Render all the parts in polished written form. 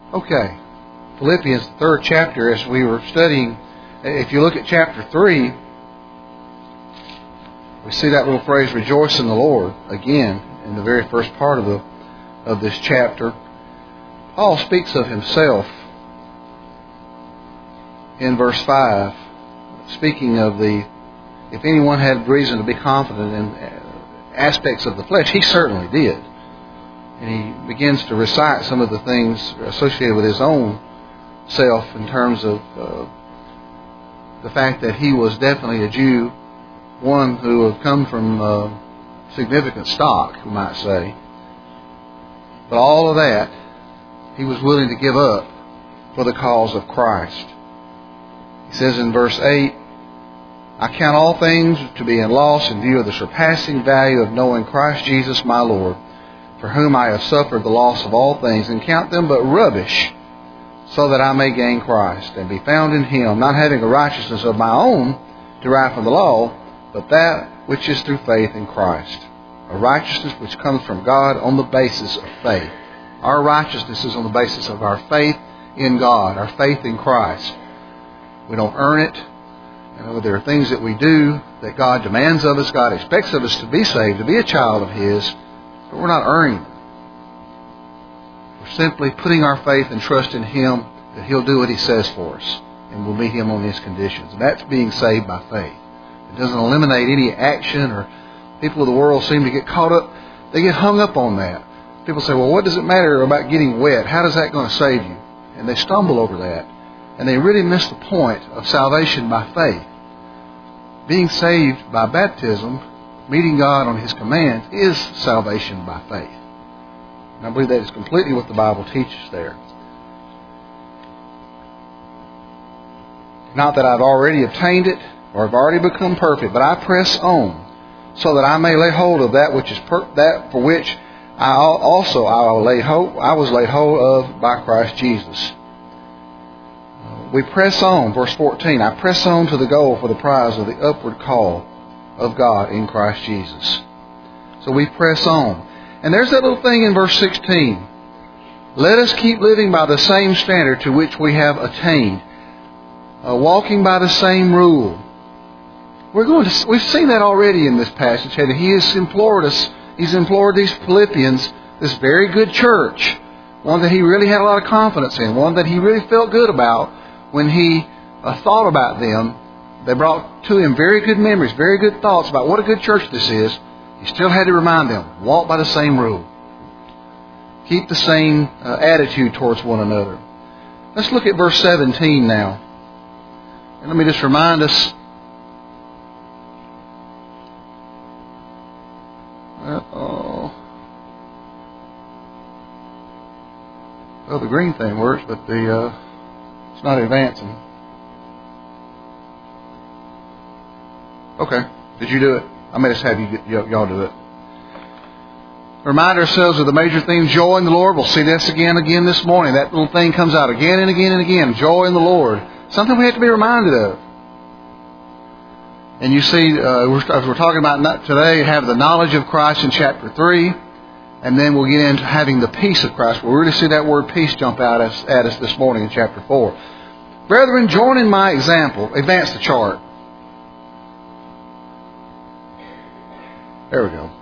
Okay. Philippians, the 3rd chapter, as we were studying, if you look at chapter 3, we see that little phrase, rejoice in the Lord, again, in the very first part of this chapter. Paul speaks of himself in verse 5, speaking of if anyone had reason to be confident in aspects of the flesh, he certainly did. And he begins to recite some of the things associated with his own self in terms of the fact that he was definitely a Jew, one who had come from significant stock, you might say. But all of that, he was willing to give up for the cause of Christ. He says in verse 8, I count all things to be in loss in view of the surpassing value of knowing Christ Jesus my Lord, for whom I have suffered the loss of all things, and count them but rubbish, so that I may gain Christ, and be found in Him, not having a righteousness of my own derived from the law, but that which is through faith in Christ. A righteousness which comes from God on the basis of faith. Our righteousness is on the basis of our faith in God, our faith in Christ. We don't earn it. There are things that we do that God demands of us. God expects of us to be saved, to be a child of His, but we're not earning them. We're simply putting our faith and trust in Him that He'll do what He says for us, and we'll meet Him on His conditions. And that's being saved by faith. It doesn't eliminate any action, or people of the world seem to get caught up. They get hung up on that. People say, well, what does it matter about getting wet? How is that going to save you? And they stumble over that. And they really miss the point of salvation by faith. Being saved by baptism, meeting God on His commands, is salvation by faith. And I believe that is completely what the Bible teaches there. Not that I've already obtained it, or have already become perfect, but I press on, so that I may lay hold of that which is that for which I was laid hold of by Christ Jesus. We press on, verse 14, I press on to the goal for the prize of the upward call of God in Christ Jesus. So we press on. And there's that little thing in verse 16. Let us keep living by the same standard to which we have attained, walking by the same rule. We've seen that already in this passage. He has implored us. He's implored these Philippians, this very good church, one that he really had a lot of confidence in, one that he really felt good about when he thought about them. They brought to him very good memories, very good thoughts about what a good church this is. He still had to remind them, walk by the same rule. Keep the same attitude towards one another. Let's look at verse 17 now. And let me just remind us. Well, the green thing works, but it's not advancing. Okay. Did you do it? I may just have y'all do it. Remind ourselves of the major theme, joy in the Lord. We'll see this again this morning. That little thing comes out again and again and again. Joy in the Lord. Something we have to be reminded of. And you see, as we're talking about today, have the knowledge of Christ in chapter 3. And then we'll get into having the peace of Christ. We'll really see that word peace jump out at us this morning in chapter 4. Brethren, join in my example. Advance the chart. There we go.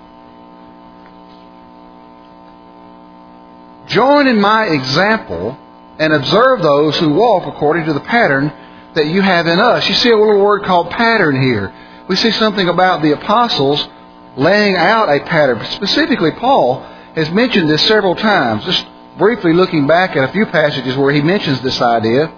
Join in my example and observe those who walk according to the pattern that you have in us. You see a little word called pattern here. We see something about the apostles laying out a pattern. Specifically, Paul has mentioned this several times. Just briefly looking back at a few passages where he mentions this idea.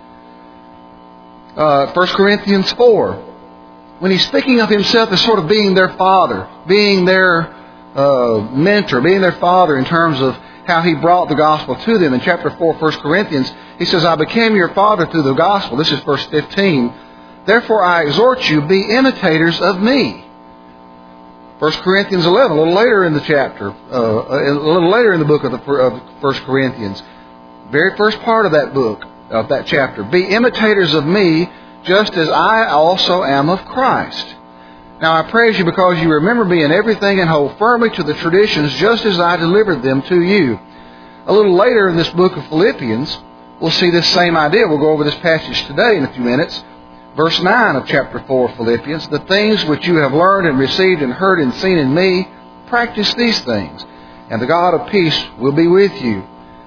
1 Corinthians 4. When he's speaking of himself as sort of being their father, being their mentor, being their father in terms of how he brought the gospel to them. In chapter 4, 1 Corinthians, he says, I became your father through the gospel. This is verse 15. Therefore I exhort you, be imitators of me. 1 Corinthians 11, a little later in the chapter, a little later in the book of 1 Corinthians. Very first part of that book, of that chapter. Be imitators of me, just as I also am of Christ. Now I praise you because you remember me in everything and hold firmly to the traditions just as I delivered them to you. A little later in this book of Philippians, we'll see this same idea. We'll go over this passage today in a few minutes. Verse 9 of chapter 4 of Philippians, the things which you have learned and received and heard and seen in me, practice these things, and the God of peace will be with you.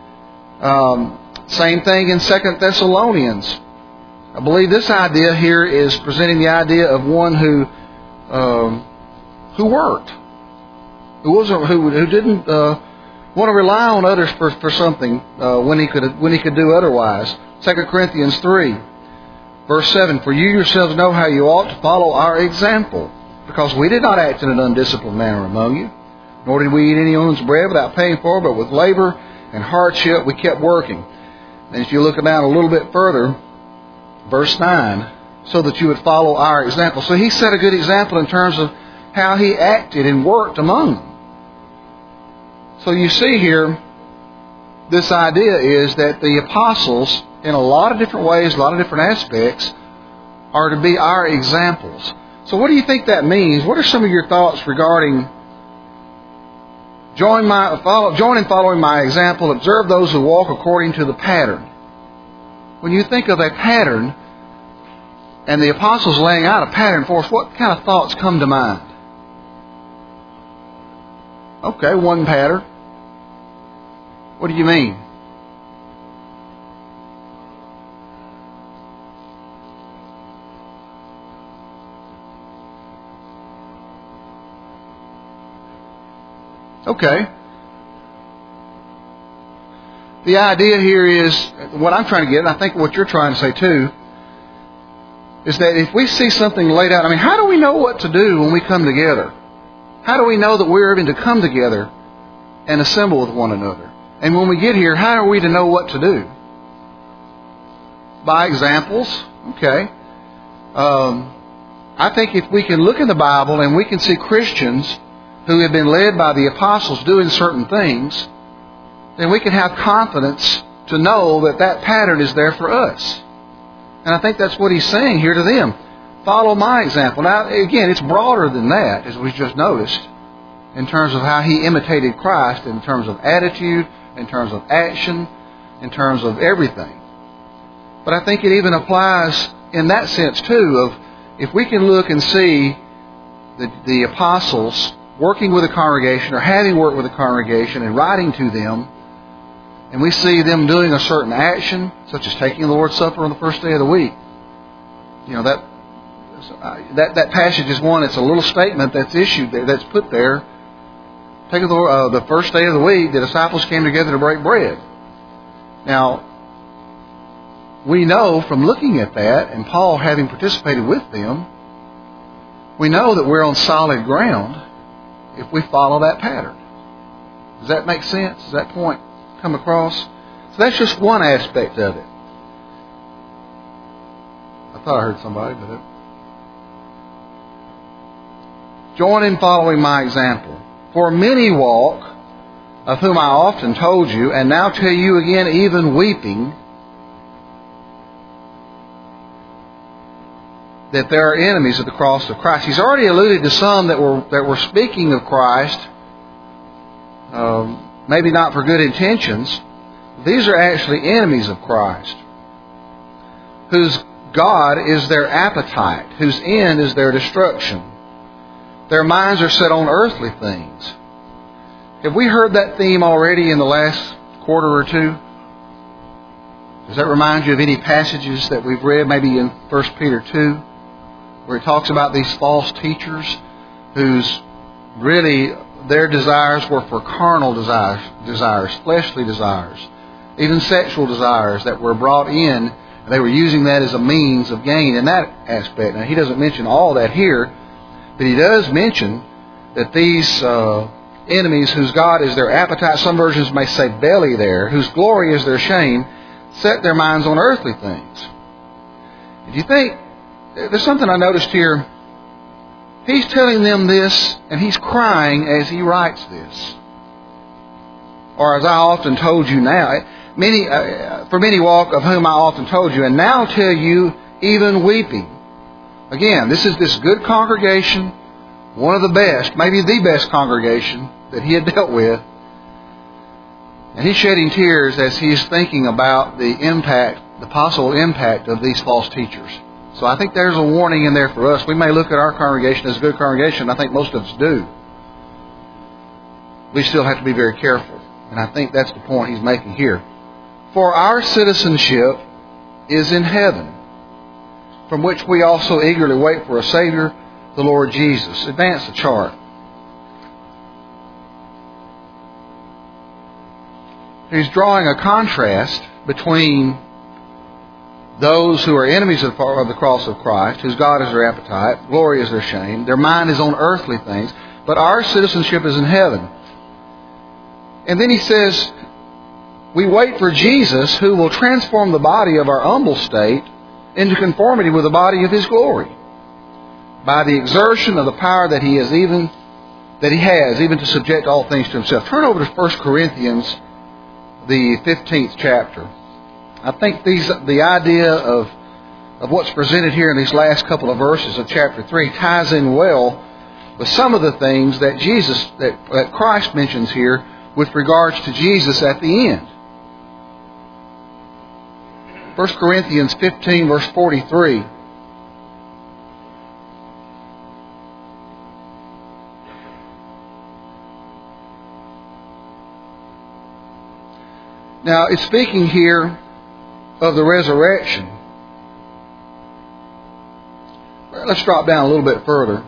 Same thing in 2 Thessalonians. I believe this idea here is presenting the idea of one who worked, who didn't want to rely on others for something when he could do otherwise. 2 Corinthians 3, verse 7. For you yourselves know how you ought to follow our example, because we did not act in an undisciplined manner among you, nor did we eat anyone's bread without paying for it, but with labor and hardship we kept working. And if you look down a little bit further, verse 9, so that you would follow our example. So he set a good example in terms of how he acted and worked among them. So you see here, this idea is that the apostles, in a lot of different ways, a lot of different aspects, are to be our examples. So what do you think that means? What are some of your thoughts regarding join and following my example, observe those who walk according to the pattern? When you think of a pattern, and the apostles laying out a pattern for us, what kind of thoughts come to mind? Okay, one pattern. What do you mean? Okay. The idea here is, what I'm trying to get, and I think what you're trying to say too, is that if we see something laid out, how do we know what to do when we come together? How do we know that we're able to come together and assemble with one another? And when we get here, how are we to know what to do? By examples. Okay. I think if we can look in the Bible and we can see Christians who have been led by the apostles doing certain things, then we can have confidence to know that that pattern is there for us. And I think that's what he's saying here to them. Follow my example. Now, again, it's broader than that, as we just noticed, in terms of how he imitated Christ, in terms of attitude, in terms of action, in terms of everything. But I think it even applies in that sense too, of if we can look and see the apostles working with a congregation or having worked with a congregation and writing to them, and we see them doing a certain action, such as taking the Lord's Supper on the first day of the week. That passage is one, it's a little statement that's issued there, that's put there. Taking the first day of the week, the disciples came together to break bread. Now, we know from looking at that, and Paul having participated with them, we know that we're on solid ground if we follow that pattern. Does that make sense? Does that point come across? So that's just one aspect of it. I thought I heard somebody, but join in following my example. For many walk, of whom I often told you, and now tell you again, even weeping, that there are enemies of the cross of Christ. He's already alluded to some that were speaking of Christ, maybe not for good intentions. These are actually enemies of Christ, whose God is their appetite, whose end is their destruction. Their minds are set on earthly things. Have we heard that theme already in the last quarter or two? Does that remind you of any passages that we've read, maybe in 1 Peter 2, where it talks about these false teachers whose really their desires were for carnal desires, fleshly desires, even sexual desires that were brought in, and they were using that as a means of gain in that aspect. Now, he doesn't mention all that here, but he does mention that these enemies whose God is their appetite, some versions may say belly there, whose glory is their shame, set their minds on earthly things. If you think, there's something I noticed here. He's telling them this, and he's crying as he writes this. Or as I often told you now, for many walk, of whom I often told you, and now tell you, even weeping. Again, this is this good congregation, one of the best, maybe the best congregation that he had dealt with. And he's shedding tears as he's thinking about the possible impact of these false teachers. So I think there's a warning in there for us. We may look at our congregation as a good congregation. I think most of us do. We still have to be very careful. And I think that's the point he's making here. For our citizenship is in heaven, from which we also eagerly wait for a Savior, the Lord Jesus. Advance the chart. He's drawing a contrast between those who are enemies of the cross of Christ, whose God is their appetite, glory is their shame, their mind is on earthly things, but our citizenship is in heaven. And then he says, we wait for Jesus, who will transform the body of our humble state into conformity with the body of His glory, by the exertion of the power that He has, even to subject all things to Himself. Turn over to 1 Corinthians, the 15th chapter. I think the idea of what's presented here in these last couple of verses of chapter 3 ties in well with some of the things that that Christ mentions here with regards to Jesus at the end. 1 Corinthians 15, verse 43. Now, it's speaking here of the resurrection. Let's drop down a little bit further.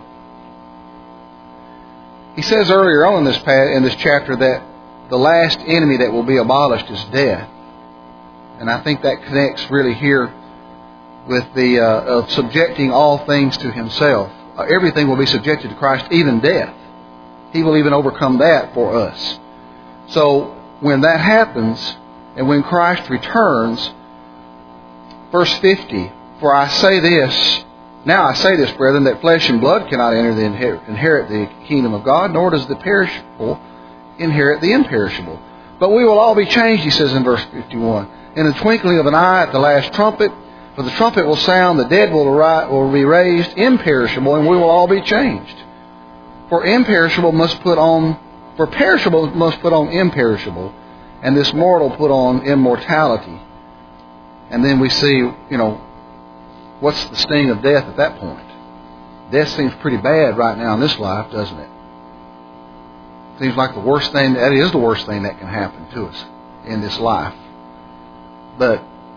He says earlier on in this chapter that the last enemy that will be abolished is death. And I think that connects really here with the of subjecting all things to Himself. Everything will be subjected to Christ, even death. He will even overcome that for us. So when that happens, and when Christ returns, verse 50, for I say this, now I say this, brethren, that flesh and blood cannot inherit the kingdom of God, nor does the perishable inherit the imperishable. But we will all be changed, he says in verse 51, in the twinkling of an eye at the last trumpet. For the trumpet will sound, the dead will be raised imperishable, and we will all be changed. For perishable must put on imperishable, and this mortal put on immortality. And then we see, what's the sting of death at that point? Death seems pretty bad right now in this life, doesn't it? Seems like that is the worst thing that can happen to us in this life. But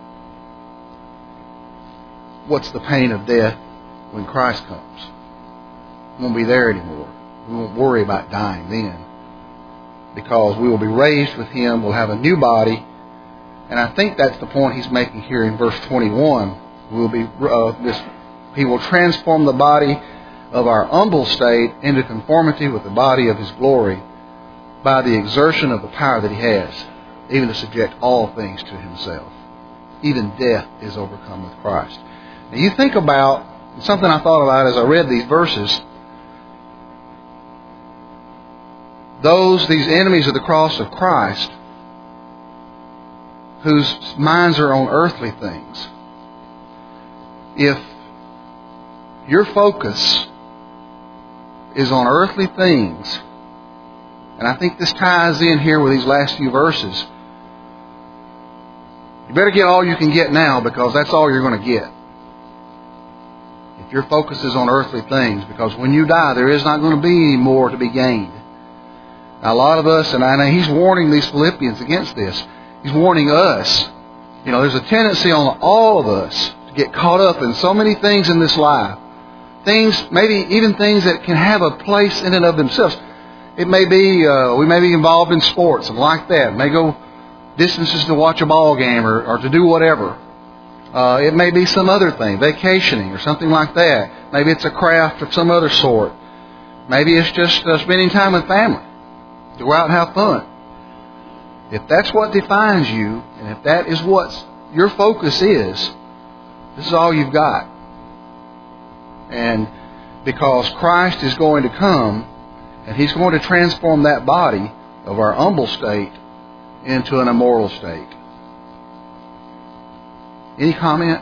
what's the pain of death when Christ comes? We won't be there anymore. We won't worry about dying then, because we will be raised with Him. We'll have a new body. And I think that's the point he's making here in verse 21. He will transform the body of our humble state into conformity with the body of His glory by the exertion of the power that He has, even to subject all things to Himself. Even death is overcome with Christ. Now you think about something I thought about as I read these verses. These enemies of the cross of Christ, whose minds are on earthly things. If your focus is on earthly things, and I think this ties in here with these last few verses, you better get all you can get now, because that's all you're going to get. If your focus is on earthly things, because when you die, there is not going to be any more to be gained. Now, a lot of us, and he's warning these Philippians against this. He's warning us. There's a tendency on all of us to get caught up in so many things in this life. Things, maybe even things that can have a place in and of themselves. It may be, we may be involved in sports and like that. May go distances to watch a ball game or to do whatever. It may be some other thing, vacationing or something like that. Maybe it's a craft of some other sort. Maybe it's just spending time with family. To go out and have fun. If that's what defines you, and if that is what your focus is, this is all you've got. And because Christ is going to come, and He's going to transform that body of our humble state into an immortal state. Any comment?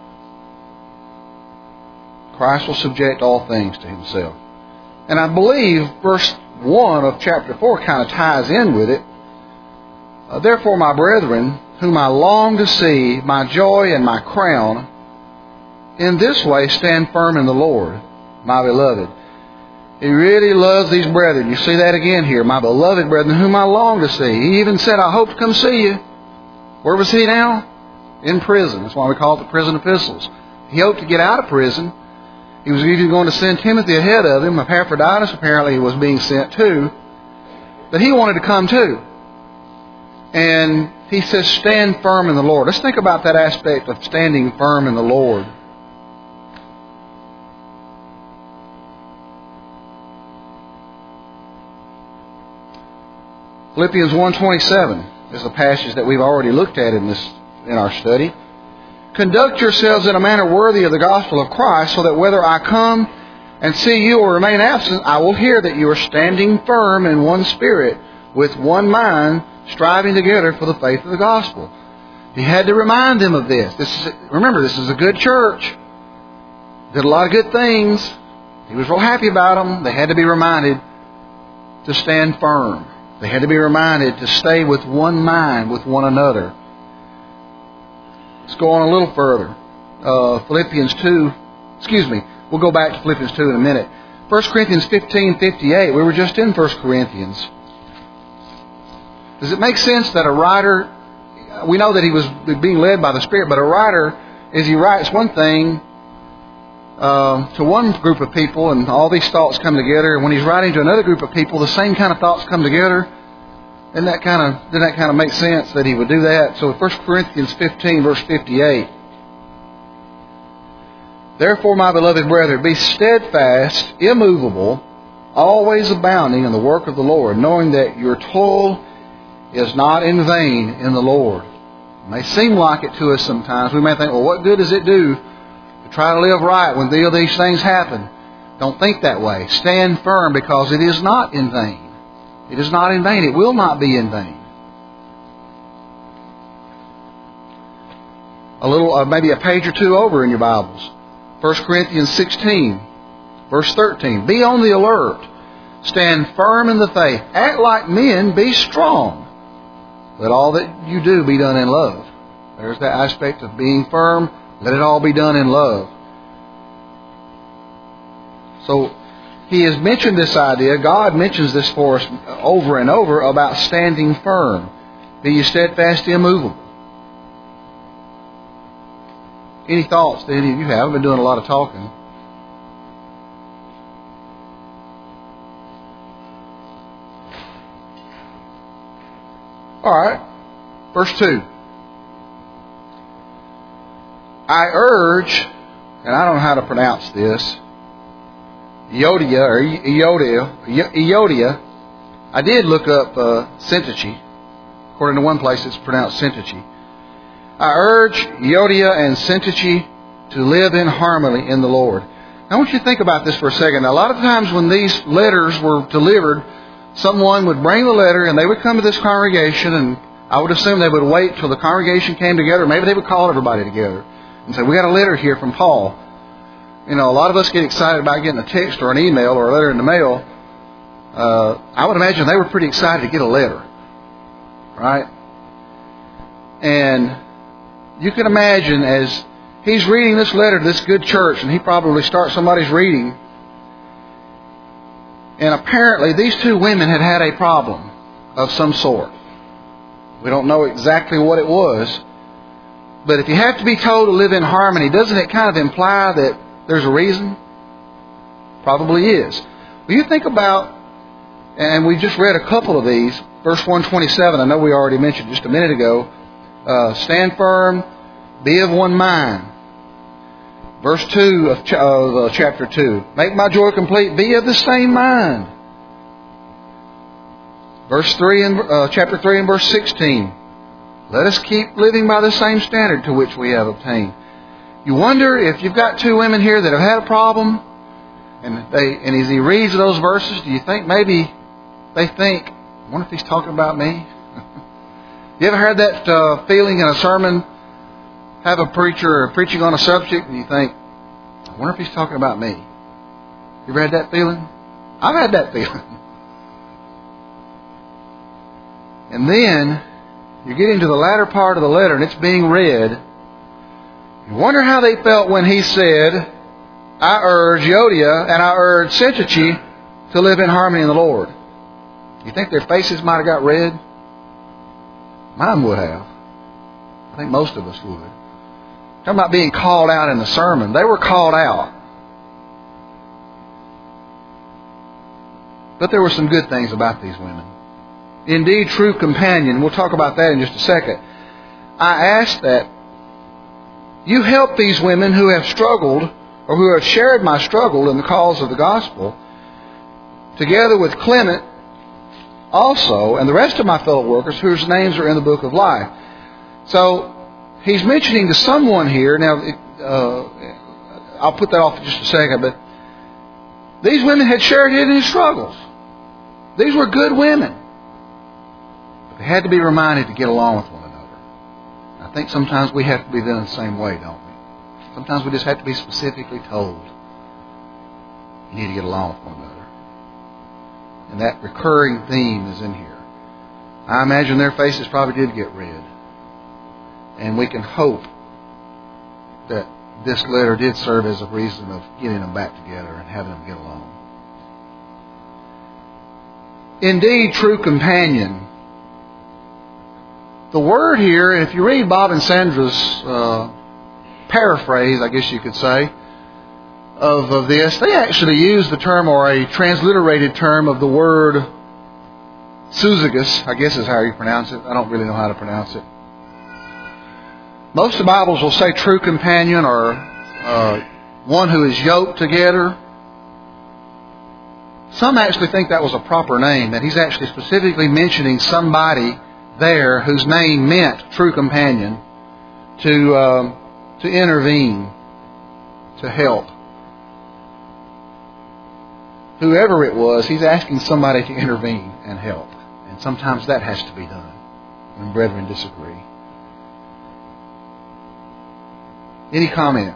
Christ will subject all things to Himself. And I believe verse 1 of chapter 4 kind of ties in with it. Therefore, my brethren, whom I long to see, my joy and my crown, in this way stand firm in the Lord, my beloved. He really loves these brethren. You see that again here. My beloved brethren, whom I long to see. He even said, I hope to come see you. Where was he now? In prison. That's why we call it the prison epistles. He hoped to get out of prison. He was even going to send Timothy ahead of him. Epaphroditus apparently was being sent too. But he wanted to come too. And he says, stand firm in the Lord. Let's think about that aspect of standing firm in the Lord. Philippians 1:27 is a passage that we've already looked at in our study. Conduct yourselves in a manner worthy of the gospel of Christ, so that whether I come and see you or remain absent, I will hear that you are standing firm in one spirit, with one mind, striving together for the faith of the gospel. He had to remind them of this. Remember, this is a good church. Did a lot of good things. He was real happy about them. They had to be reminded to stand firm. They had to be reminded to stay with one mind, with one another. Let's go on a little further. Philippians 2. We'll go back to Philippians 2 in a minute. 1 Corinthians 15:58. We were just in 1 Corinthians. Does it make sense that a writer, we know that he was being led by the Spirit, but a writer, as he writes one thing to one group of people, and all these thoughts come together, and when he's writing to another group of people, the same kind of thoughts come together? Didn't that kind of make sense that he would do that? So 1 Corinthians 15, verse 58. Therefore, my beloved brethren, be steadfast, immovable, always abounding in the work of the Lord, knowing that your toil is not in vain in the Lord. It may seem like it to us sometimes. We may think, well, what good does it do to try to live right when these things happen? Don't think that way. Stand firm, because it is not in vain. It is not in vain. It will not be in vain. Maybe a page or two over in your Bibles. 1 Corinthians 16, verse 13. Be on the alert. Stand firm in the faith. Act like men. Be strong. Let all that you do be done in love. There's that aspect of being firm. Let it all be done in love. So, he has mentioned this idea. God mentions this for us over and over about standing firm. Be ye steadfast, immovable. Any thoughts that any of you have? I've been doing a lot of talking. All right. Verse 2. I urge, and I don't know how to pronounce this, Euodia. I did look up Syntyche. According to one place, it's pronounced Syntyche. I urge Euodia and Syntyche to live in harmony in the Lord. Now, I want you to think about this for a second. Now, a lot of times when these letters were delivered, someone would bring the letter and they would come to this congregation, and I would assume they would wait till the congregation came together. Maybe they would call everybody together and say, we got a letter here from Paul. You know, a lot of us get excited about getting a text or an email or a letter in the mail. I would imagine they were pretty excited to get a letter. Right? And you can imagine as he's reading this letter to this good church, and he probably starts somebody's reading. And apparently these two women had a problem of some sort. We don't know exactly what it was. But if you have to be told to live in harmony, doesn't it kind of imply that there's a reason? Probably is. Well, you think about, and we just read a couple of these, verse 127, I know we already mentioned just a minute ago, stand firm, be of one mind. Verse 2 of chapter 2, make my joy complete, be of the same mind. Verse 3 in chapter 3 and verse 16, let us keep living by the same standard to which we have obtained. You wonder if you've got two women here that have had a problem, and as he reads those verses, do you think maybe they think, I wonder if he's talking about me? You ever had that feeling in a sermon? Have a preacher preaching on a subject, and you think, I wonder if he's talking about me. You ever had that feeling? I've had that feeling. And then You're getting to the latter part of the letter and it's being read. You wonder how they felt when he said, I urge Euodia and I urge Syntyche to live in harmony in the Lord. You think their faces might have got red? Mine would have. I think most of us would. Talking about being called out in the sermon. They were called out. But there were some good things about these women. Indeed, true companion. We'll talk about that in just a second. I ask that you help these women who have struggled or who have shared my struggle in the cause of the gospel, together with Clement also, and the rest of my fellow workers whose names are in the book of life. So, he's mentioning to someone here, now I'll put that off in just a second, but these women had shared in his struggles. These were good women. But they had to be reminded to get along with one another. I think sometimes we have to be done the same way, don't we? Sometimes we just have to be specifically told, you need to get along with one another. And that recurring theme is in here. I imagine their faces probably did get red. And we can hope that this letter did serve as a reason of getting them back together and having them get along. Indeed, true companion. The word here, if you read Bob and Sandra's paraphrase, I guess you could say, of this, they actually use the term, or a transliterated term of the word Syzygus, I guess is how you pronounce it. I don't really know how to pronounce it. Most of the Bibles will say true companion or one who is yoked together. Some actually think that was a proper name, that he's actually specifically mentioning somebody there whose name meant true companion to intervene, to help. Whoever it was, he's asking somebody to intervene and help. And sometimes that has to be done when brethren disagree. Any comment?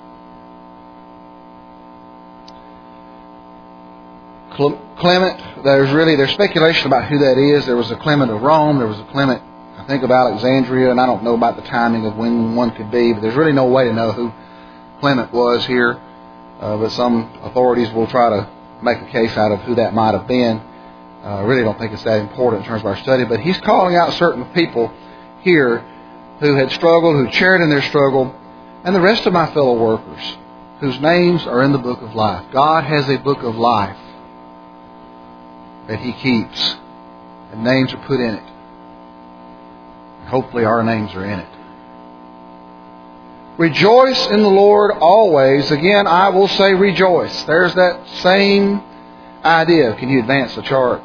Clement, there's speculation about who that is. There was a Clement of Rome. There was a Clement, I think, of Alexandria. And I don't know about the timing of when one could be. But there's really no way to know who Clement was here. But some authorities will try to make a case out of who that might have been. I really don't think it's that important in terms of our study. But he's calling out certain people here who had struggled, who shared in their struggle, and the rest of my fellow workers whose names are in the book of life. God has a book of life that He keeps, and names are put in it. And hopefully our names are in it. Rejoice in the Lord always. Again, I will say rejoice. There's that same idea. Can you advance the chart?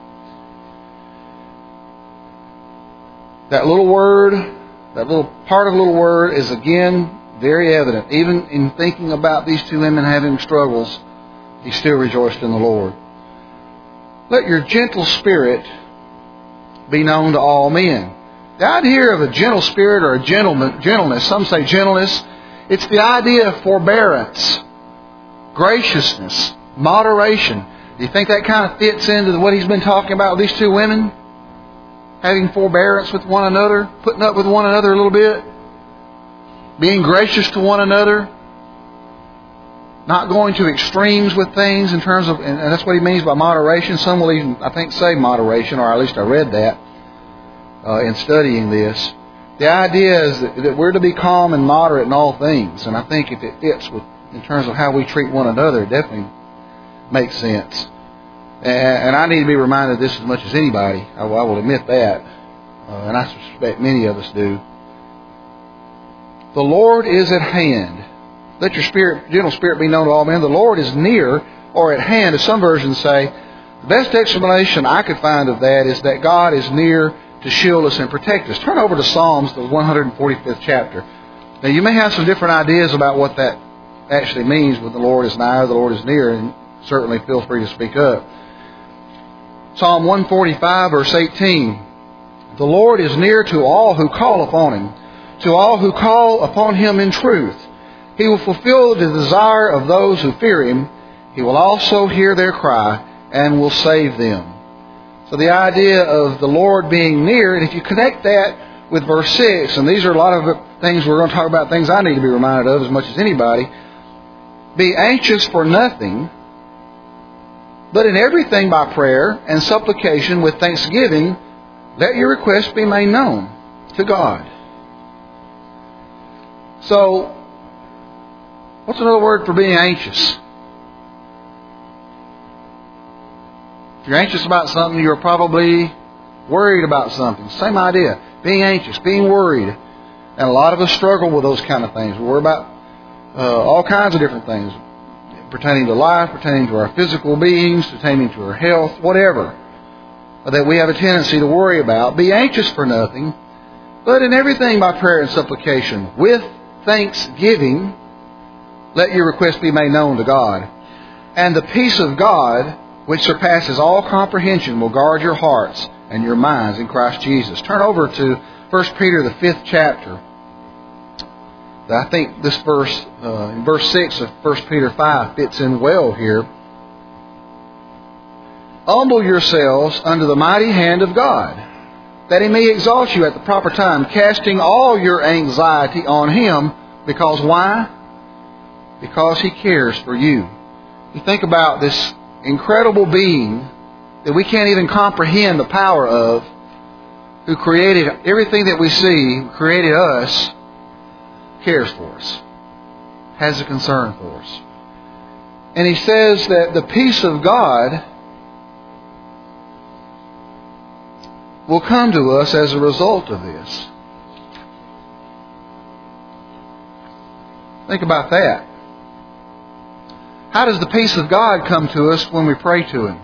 That little word, that little part of the little word is again very evident. Even in thinking about these two women having struggles, he still rejoiced in the Lord. Let your gentle spirit be known to all men. The idea of a gentle spirit or a gentleness, some say gentleness, it's the idea of forbearance, graciousness, moderation. Do you think that kind of fits into what he's been talking about with these two women? Having forbearance with one another, putting up with one another a little bit, being gracious to one another, not going to extremes with things in terms of, and that's what he means by moderation. Some will even, I think, say moderation, or at least I read that in studying this. The idea is that we're to be calm and moderate in all things, and I think if it fits with in terms of how we treat one another, it definitely makes sense. And I need to be reminded of this as much as anybody. I will admit that, and I suspect many of us do. The Lord is at hand. Let your gentle spirit be known to all men. The Lord is near or at hand, as some versions say. The best explanation I could find of that is that God is near to shield us and protect us. Turn over to Psalms, the 145th chapter. Now, you may have some different ideas about what that actually means when the Lord is nigh or the Lord is near, and certainly feel free to speak up. Psalm 145, verse 18. The Lord is near to all who call upon Him, to all who call upon Him in truth. He will fulfill the desire of those who fear Him. He will also hear their cry and will save them. So the idea of the Lord being near, and if you connect that with verse 6, and these are a lot of things we're going to talk about, things I need to be reminded of as much as anybody. Be anxious for nothing, but in everything by prayer and supplication with thanksgiving, let your requests be made known to God. So, what's another word for being anxious? If you're anxious about something, you're probably worried about something. Same idea. Being anxious, being worried. And a lot of us struggle with those kind of things. We worry about all kinds of different things pertaining to life, pertaining to our physical beings, pertaining to our health, whatever that we have a tendency to worry about. Be anxious for nothing, but in everything by prayer and supplication with thanksgiving, let your requests be made known to God. And the peace of God, which surpasses all comprehension, will guard your hearts and your minds in Christ Jesus. Turn over to 1 Peter, the 5th chapter. I think this verse, in verse 6 of 1 Peter 5, fits in well here. Humble yourselves under the mighty hand of God, that He may exalt you at the proper time, casting all your anxiety on Him. Because why? Because He cares for you. You think about this incredible being that we can't even comprehend the power of, who created everything that we see, who created us, cares for us, has a concern for us. And He says that the peace of God will come to us as a result of this. Think about that. How does the peace of God come to us when we pray to Him?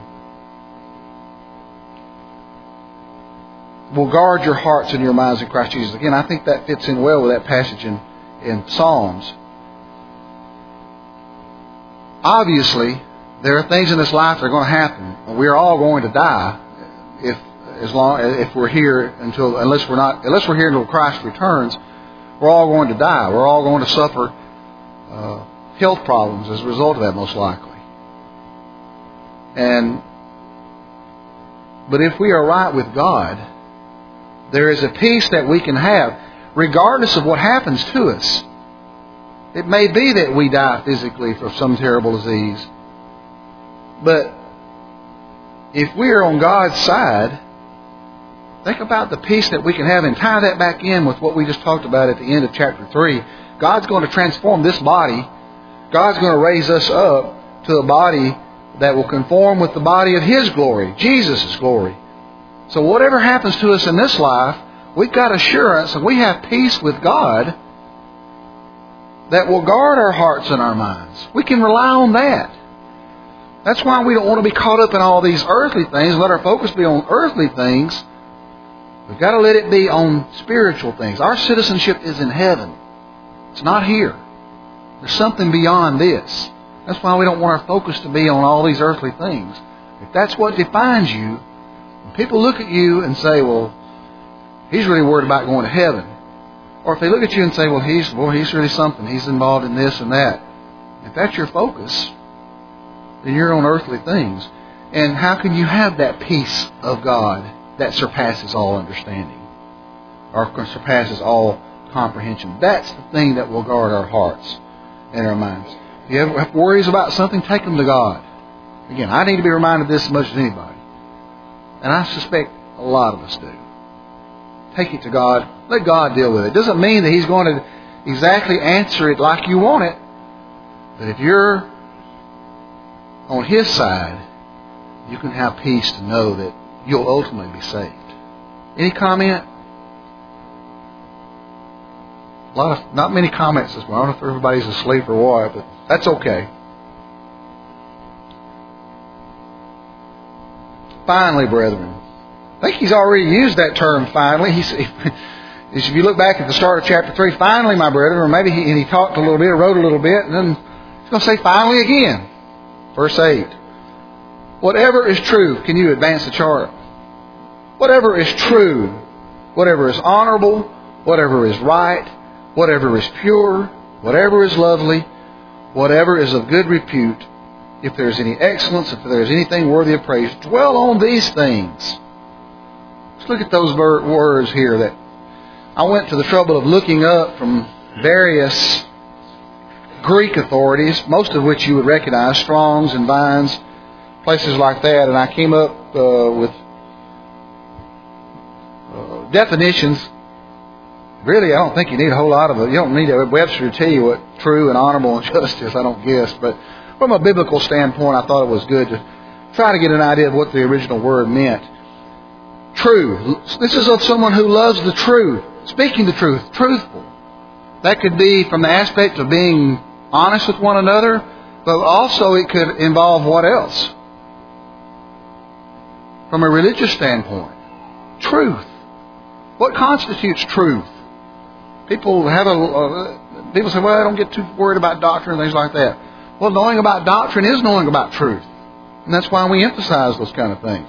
Will guard your hearts and your minds in Christ Jesus. Again, I think that fits in well with that passage in Psalms. Obviously, there are things in this life that are going to happen. We are all going to die if we're here unless we're here until Christ returns. We're all going to die. We're all going to suffer health problems as a result of that, most likely. But if we are right with God, there is a peace that we can have, regardless of what happens to us. It may be that we die physically from some terrible disease, but if we are on God's side, think about the peace that we can have, and tie that back in with what we just talked about at the end of chapter 3. God's going to transform this body. God's going to raise us up to a body that will conform with the body of His glory, Jesus' glory. So whatever happens to us in this life, we've got assurance and we have peace with God that will guard our hearts and our minds. We can rely on that. That's why we don't want to be caught up in all these earthly things. Let our focus be on earthly things. We've got to let it be on spiritual things. Our citizenship is in heaven. It's not here. There's something beyond this. That's why we don't want our focus to be on all these earthly things. If that's what defines you, when people look at you and say, well, he's really worried about going to heaven. Or if they look at you and say, well, he's really something. He's involved in this and that. If that's your focus, then you're on earthly things. And how can you have that peace of God that surpasses all understanding? Or surpasses all comprehension? That's the thing that will guard our hearts and our minds. If you ever have worries about something, take them to God. Again, I need to be reminded of this as much as anybody. And I suspect a lot of us do. Take it to God. Let God deal with it. It doesn't mean that He's going to exactly answer it like you want it. But if you're on His side, you can have peace to know that you'll ultimately be saved. Any comment? Not many comments this morning. I don't know if everybody's asleep or what, but that's okay. Finally, brethren. I think he's already used that term, finally. If you look back at the start of chapter 3, finally, my brethren, or maybe he talked a little bit, or wrote a little bit, and then he's going to say finally again. Verse 8. Whatever is true, can you advance the chart? Whatever is true, whatever is honorable, whatever is right, whatever is pure, whatever is lovely, whatever is of good repute, if there's any excellence, if there's anything worthy of praise, dwell on these things. Let's look at those words here that I went to the trouble of looking up from various Greek authorities, most of which you would recognize, Strong's and Vine's, places like that, and I came up with definitions. Really, I don't think you need a whole lot of it. You don't need a Webster to tell you what true and honorable and justice, I don't guess. But from a biblical standpoint, I thought it was good to try to get an idea of what the original word meant. True. This is of someone who loves the truth, speaking the truth, truthful. That could be from the aspect of being honest with one another, but also it could involve what else? From a religious standpoint, truth. What constitutes truth? People people say, well, I don't get too worried about doctrine and things like that. Well, knowing about doctrine is knowing about truth. And that's why we emphasize those kind of things.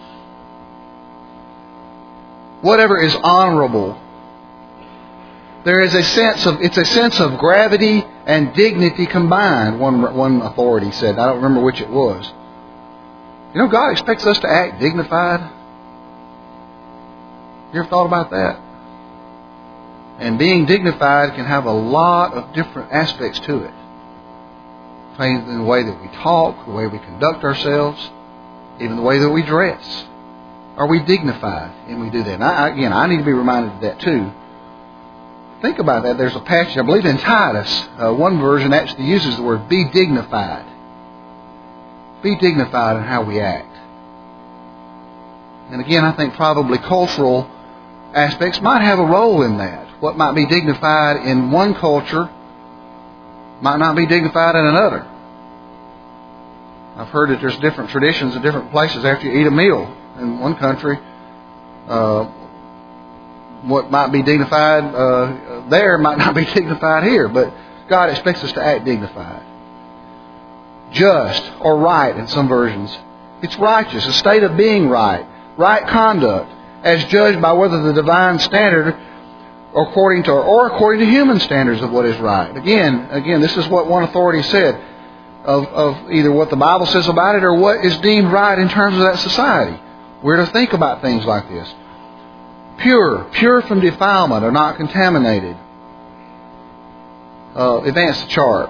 Whatever is honorable, there is it's a sense of gravity and dignity combined, one authority said. I don't remember which it was. You know, God expects us to act dignified. You ever thought about that? And being dignified can have a lot of different aspects to it. In the way that we talk, the way we conduct ourselves, even the way that we dress. Are we dignified? And we do that. And I need to be reminded of that too. Think about that. There's a passage, I believe in Titus, one version actually uses the word be dignified. Be dignified in how we act. And again, I think probably cultural aspects might have a role in that. What might be dignified in one culture might not be dignified in another. I've heard that there's different traditions in different places after you eat a meal. In one country, what might be dignified there might not be dignified here. But God expects us to act dignified. Just or right in some versions. It's righteous, a state of being right. Right conduct, as judged by whether the divine standard or according to human standards of what is right. Again, this is what one authority said of either what the Bible says about it or what is deemed right in terms of that society. We're to think about things like this. Pure from defilement or not contaminated. Advance the chart.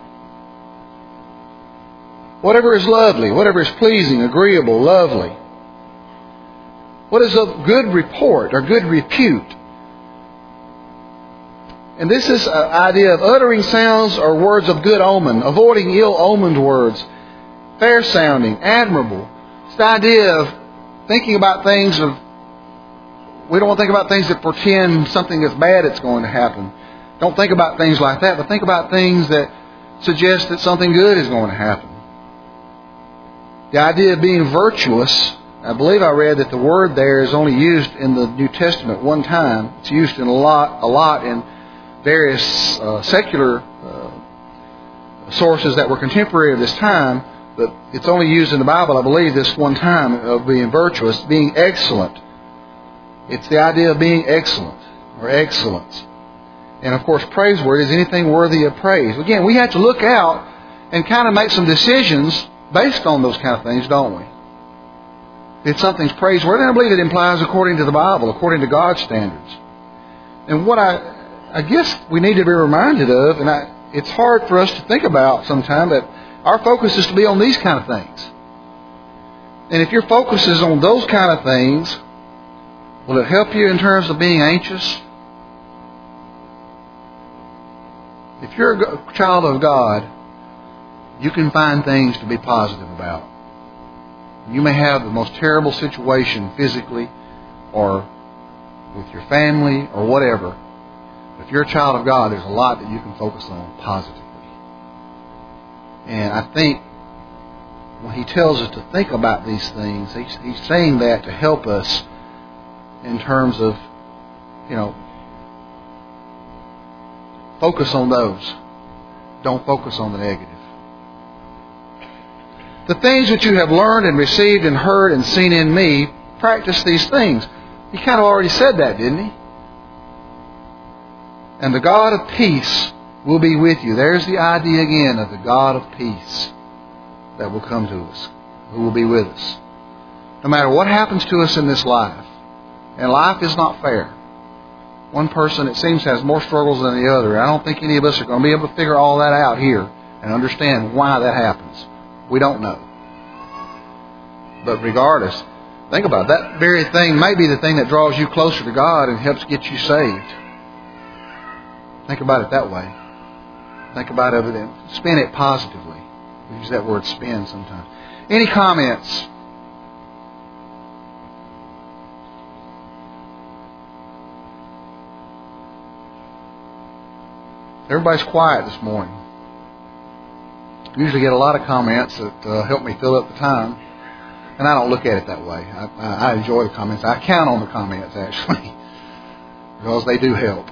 Whatever is lovely, whatever is pleasing, agreeable, lovely. What is of good report or good repute? And this is an idea of uttering sounds or words of good omen, avoiding ill-omened words, fair sounding, admirable. It's the idea of thinking about things we don't want to think about things that portend something that's bad that's going to happen. Don't think about things like that, but think about things that suggest that something good is going to happen. The idea of being virtuous, I believe I read that the word there is only used in the New Testament one time. It's used in a lot in various secular sources that were contemporary of this time, but it's only used in the Bible, I believe, this one time of being virtuous, being excellent. It's the idea of being excellent or excellence. And of course, praiseworthy is anything worthy of praise. Again, we have to look out and kind of make some decisions based on those kind of things, don't we? If something's praiseworthy, I believe it implies according to the Bible, according to God's standards. And what I guess we need to be reminded of, and it's hard for us to think about sometimes, that our focus is to be on these kind of things. And if your focus is on those kind of things, will it help you in terms of being anxious? If you're a child of God, you can find things to be positive about. You may have the most terrible situation physically or with your family or whatever. If you're a child of God, there's a lot that you can focus on positively. And I think when He tells us to think about these things, He's saying that to help us in terms of, focus on those. Don't focus on the negative. The things which you have learned and received and heard and seen in me, practice these things. He kind of already said that, didn't he? And the God of peace will be with you. There's the idea again of the God of peace. that will come to us, who will be with us. No matter what happens to us in this life, and life is not fair. One person, it seems, has more struggles than the other. I don't think any of us are going to be able to figure all that out here and understand why that happens. We don't know. But regardless, think about it. That very thing may be the thing that draws you closer to God and helps get you saved. Think about it that way. Think about it and spin it positively. We use that word spin sometimes. Any comments? Everybody's quiet this morning. I usually get a lot of comments that help me fill up the time. And I don't look at it that way. I enjoy the comments. I count on the comments, actually, because they do help.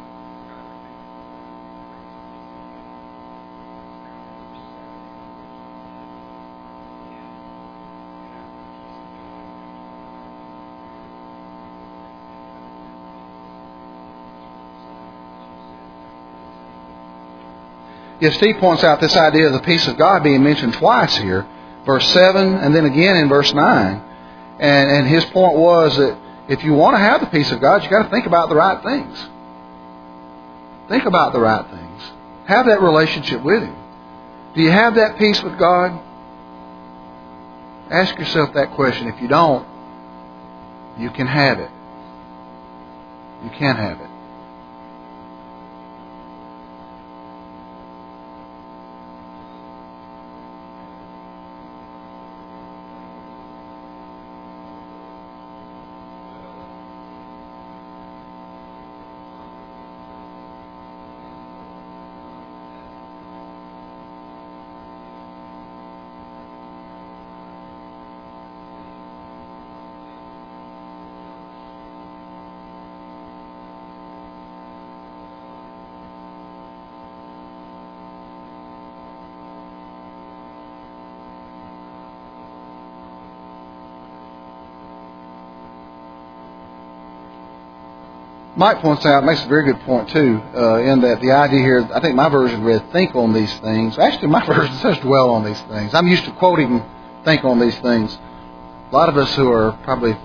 Yes, Steve points out this idea of the peace of God being mentioned twice here. Verse 7 and then again in verse 9. And his point was that if you want to have the peace of God, you've got to think about the right things. Think about the right things. Have that relationship with Him. Do you have that peace with God? Ask yourself that question. If you don't, you can have it. You can have it. Mike points out, makes a very good point too, in that the idea here, I think my version read, think on these things. Actually, my version says dwell on these things. I'm used to quoting, think on these things. A lot of us who are probably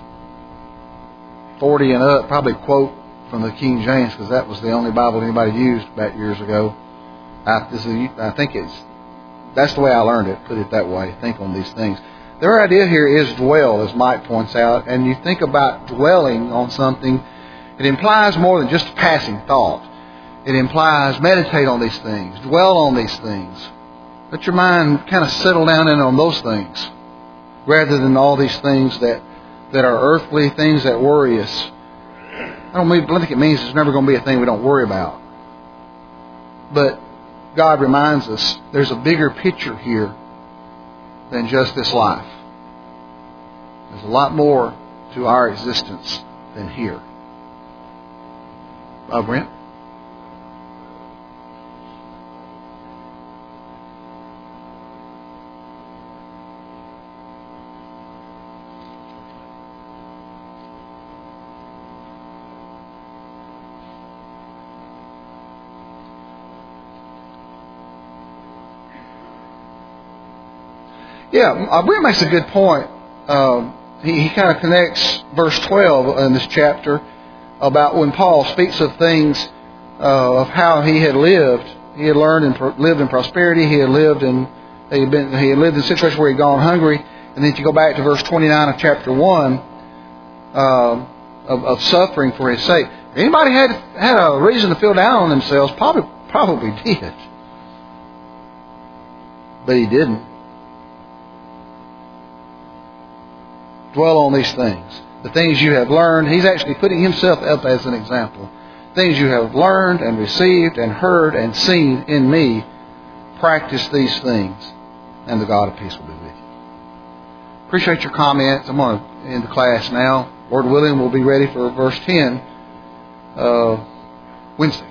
40 and up probably quote from the King James because that was the only Bible anybody used back years ago. I think that's the way I learned it, put it that way, think on these things. Their idea here is dwell, as Mike points out, and you think about dwelling on something. It implies more than just a passing thought. It implies meditate on these things. Dwell on these things. Let your mind kind of settle down in on those things rather than all these things that are earthly, things that worry us. I don't think it means there's never going to be a thing we don't worry about. But God reminds us there's a bigger picture here than just this life. There's a lot more to our existence than here. Brent? Yeah, Brent makes a good point. He kind of connects verse 12 in this chapter about when Paul speaks of things of how he had lived. He had learned and lived in prosperity. He had lived in a situation where he'd gone hungry. And then if you go back to verse 29 of chapter 1 of suffering for his sake. If anybody had a reason to feel down on themselves, probably did. But he didn't. Dwell on these things. The things you have learned. He's actually putting himself up as an example. Things you have learned and received and heard and seen in me. Practice these things, and the God of peace will be with you. Appreciate your comments. I'm going to end the class now. Lord willing, we'll be ready for verse 10 Wednesday.